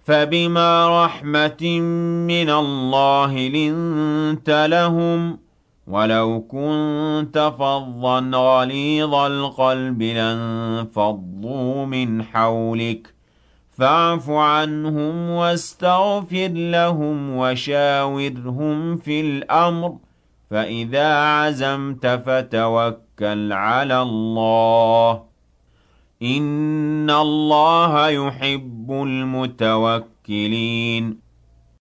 فبما رحمة من الله لنت لهم ولو كنت فظا غليظ القلب لانفضوا من حولك فاعف عنهم واستغفر لهم وشاورهم في الأمر فإذا عزمت فتوكل على الله إن الله يحب المتوكلين